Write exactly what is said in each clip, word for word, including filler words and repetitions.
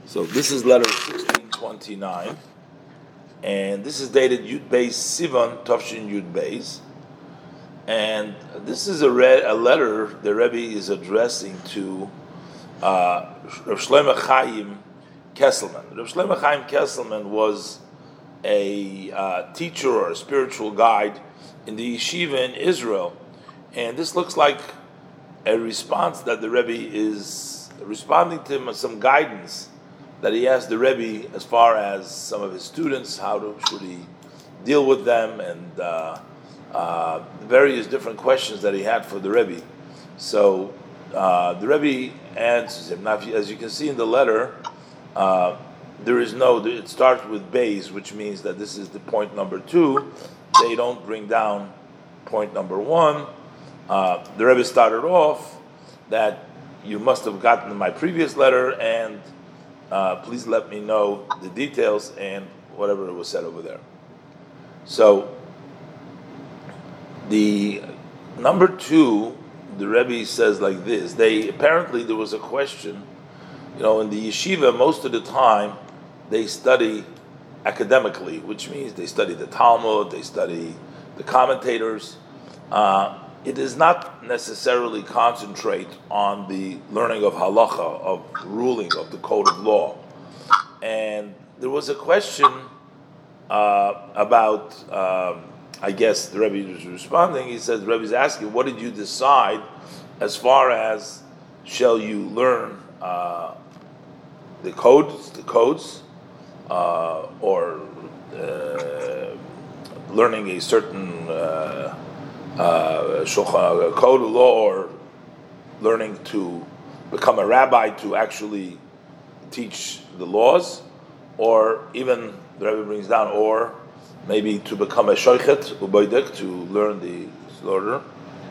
So this is letter sixteen twenty-nine, and this is dated Yud Beis Sivan Tafshin Yud Beis, and this is a, re- a letter the Rebbe is addressing to uh, Rav Shlomo Chaim Kesselman. Rav Shlomo Chaim Kesselman was a uh, teacher or a spiritual guide in the yeshiva in Israel, and this looks like a response that the Rebbe is responding to him with some guidance that he asked the Rebbe as far as some of his students, how to, should he deal with them, and uh, uh, various different questions that he had for the Rebbe. So uh, the Rebbe answers him. Now, if you, as you can see in the letter, uh, there is no, it starts with Beis, which means that this is the point number two. They don't bring down point number one. Uh, the Rebbe started off that you must have gotten my previous letter, and Uh, please let me know the details and whatever was said over there. So, the number two, the Rebbe says like this. They apparently there was a question, you know, in the yeshiva most of the time they study academically, which means they study the Talmud, they study the commentators. Uh, it does not necessarily concentrate on the learning of halacha, of ruling, of the code of law. And there was a question uh, about, um, I guess the Rebbe was responding, he says, the Rebbe is asking, what did you decide as far as shall you learn uh, the codes, the codes, uh, or uh, learning a certain uh, Uh, code of law, or learning to become a rabbi to actually teach the laws, or even the Rebbe brings down, or maybe to become a shoichet ubaydek, to learn the slaughter.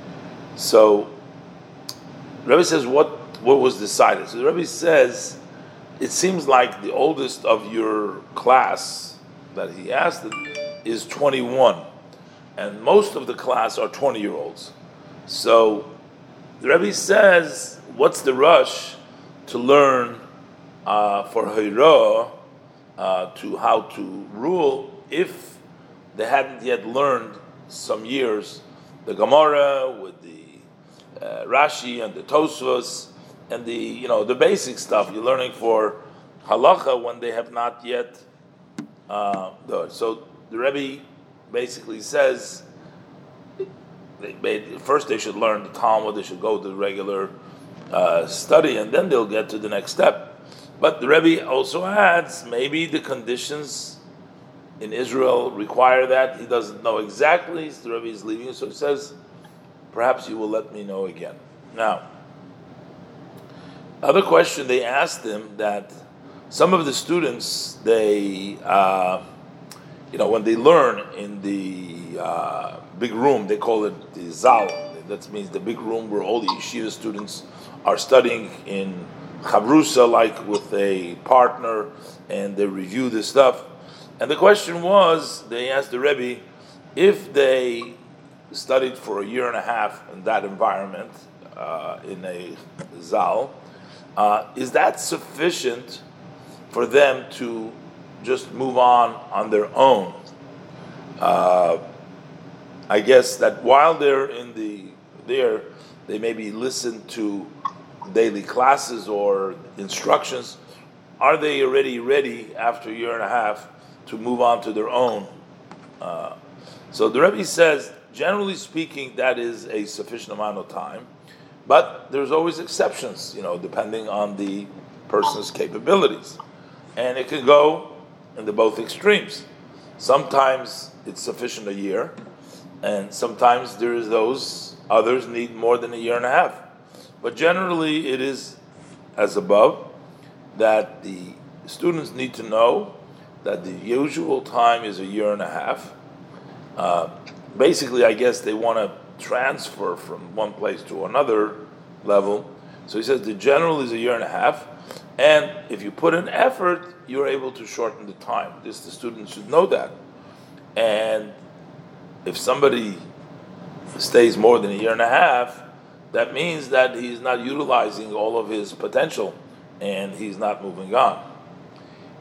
So the Rebbe says what what was decided. So the Rebbe says it seems like the oldest of your class that he asked it is twenty-one. And most of the class are twenty-year-olds. So the Rebbe says, what's the rush to learn uh, for Hira, uh, to how to rule, if they hadn't yet learned some years the Gemara with the uh, Rashi and the Tosfos and the you know the basic stuff you're learning for halacha when they have not yet uh, done. So the Rebbe basically says they, they, first they should learn the Talmud, they should go to the regular uh, study, and then they'll get to the next step. But the Rebbe also adds, maybe the conditions in Israel require that. He doesn't know exactly, so the Rebbe is leaving, so he says, perhaps you will let me know again. Now, other question they asked him, that some of the students, they uh, you know, when they learn in the uh, big room, they call it the Zal. That means the big room where all the yeshiva students are studying in Chavrusa, like with a partner, and they review the stuff. And the question was, they asked the Rebbe, if they studied for a year and a half in that environment, uh, in a Zal, uh, is that sufficient for them to just move on on their own? Uh, I guess that while they're in the there, they maybe listen to daily classes or instructions. Are they already ready after a year and a half to move on to their own? Uh, so the Rebbe says, generally speaking, that is a sufficient amount of time, but there's always exceptions, you know, depending on the person's capabilities, and it can go in the both extremes. Sometimes it's sufficient a year, and sometimes there is those others need more than a year and a half. But generally it is as above, that the students need to know that the usual time is a year and a half. Uh, basically, I guess they want to transfer from one place to another level. So he says the general is a year and a half, and if you put in effort, you're able to shorten the time. This, the students should know that. And if somebody stays more than a year and a half, that means that he's not utilizing all of his potential, and he's not moving on.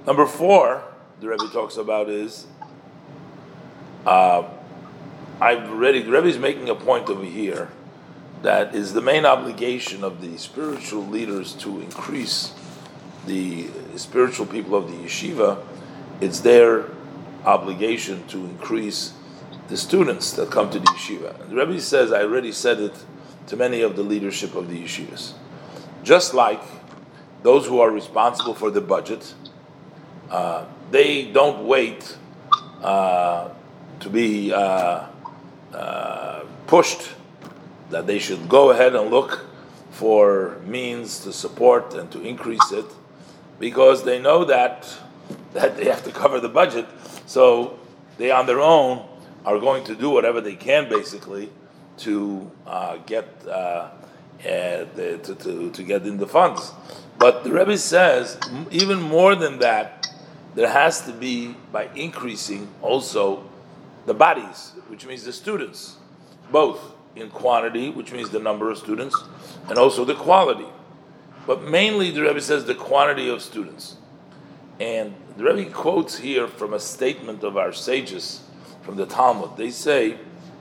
Number four, the Rebbe talks about is, uh, I've already, the Rebbe is making a point over here that is the main obligation of the spiritual leaders to increase the spiritual people of the yeshiva. It's their obligation to increase the students that come to the yeshiva. And the Rebbe says, I already said it to many of the leadership of the yeshivas. Just like those who are responsible for the budget, uh, they don't wait uh, to be uh, uh, pushed, that they should go ahead and look for means to support and to increase it, because they know that that they have to cover the budget. So they on their own are going to do whatever they can, basically, to uh, get uh, uh, the, to, to to get in the funds. But the Rebbe says, even more than that, there has to be by increasing also the bodies, which means the students, both in quantity, which means the number of students, and also the quality. But mainly the Rebbe says the quantity of students. And the Rebbe quotes here from a statement of our sages from the Talmud. They say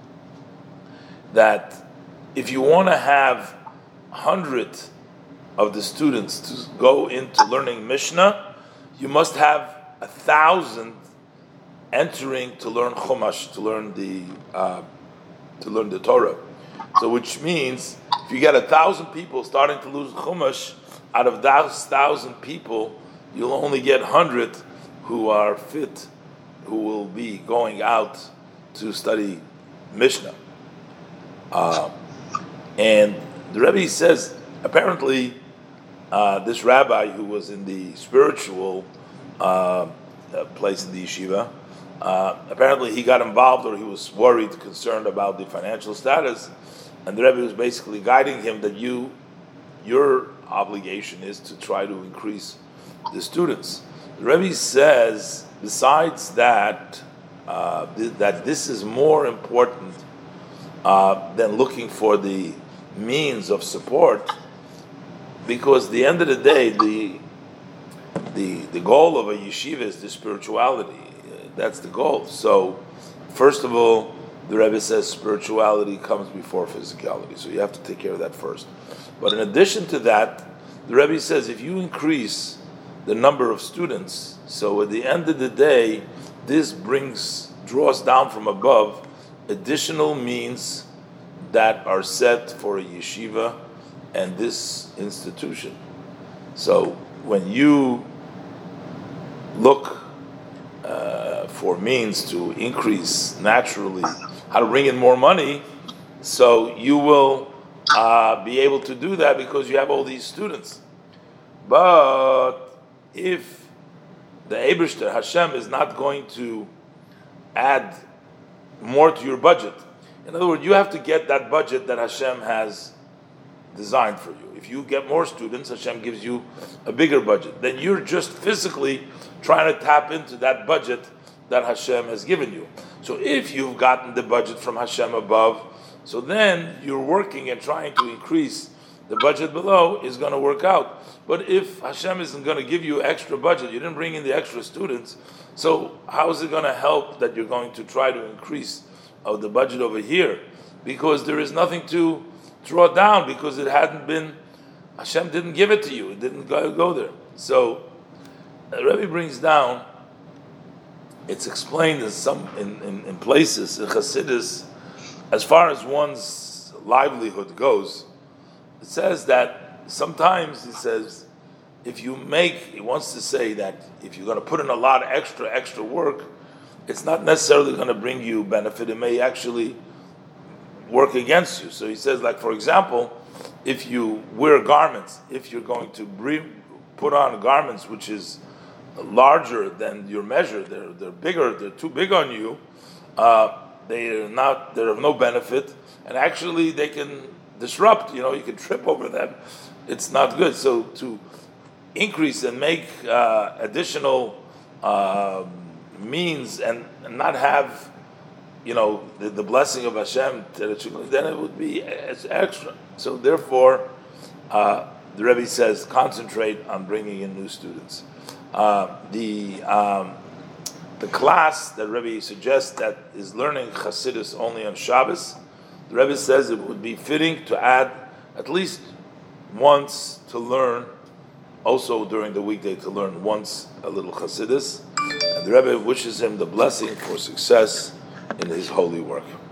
that if you want to have a hundred of the students to go into learning Mishnah, you must have a thousand entering to learn Chumash, to learn the uh, to learn the Torah. So, which means if you get a thousand people starting to lose Chumash, out of those thousand people, you'll only get hundred who are fit, who will be going out to study Mishnah. Uh, and the Rebbe says, apparently, uh, this rabbi who was in the spiritual uh, place in the yeshiva, uh, apparently he got involved, or he was worried, concerned about the financial status, and the Rebbe was basically guiding him that you, your obligation is to try to increase the students. The Rebbe says, besides that, uh, th- that this is more important uh, than looking for the means of support, because at the end of the day, the the the goal of a yeshiva is the spirituality. That's the goal. So, first of all, the Rebbe says spirituality comes before physicality. So you have to take care of that first. But in addition to that, the Rebbe says if you increase the number of students, so at the end of the day, this brings, draws down from above additional means that are set for a yeshiva and this institution. So when you look uh, for means to increase naturally, how to bring in more money, so you will uh, be able to do that because you have all these students. But if the Eibishter, Hashem, is not going to add more to your budget, in other words, you have to get that budget that Hashem has designed for you. If you get more students, Hashem gives you a bigger budget. Then you're just physically trying to tap into that budget that Hashem has given you. So if you've gotten the budget from Hashem above, so then you're working and trying to increase the budget below is going to work out. But if Hashem isn't going to give you extra budget, you didn't bring in the extra students, so how is it going to help that you're going to try to increase of the budget over here? Because there is nothing to draw down, because it hadn't been, Hashem didn't give it to you, it didn't go, go there. So the Rebbe brings down, it's explained in some in, in, in places in Chassidus, as far as one's livelihood goes. It says that sometimes, it says, if you make, it wants to say that if you're going to put in a lot of extra, extra work, it's not necessarily going to bring you benefit. It may actually work against you. So he says, like, for example, if you wear garments, if you're going to bring, put on garments which is larger than your measure, they're, they're bigger, they're too big on you, uh, they're not, they're of no benefit, and actually they can disrupt, you know, you can trip over them. It's not good. So to increase and make uh, additional uh, means and, and not have, you know, the, the blessing of Hashem, then it would be extra. So therefore, uh, the Rebbe says, concentrate on bringing in new students. Uh, the um, the class that Rebbe suggests that is learning Chassidus only on Shabbos, the Rebbe says it would be fitting to add at least once to learn, also during the weekday to learn once a little Chassidus, and the Rebbe wishes him the blessing for success in his holy work.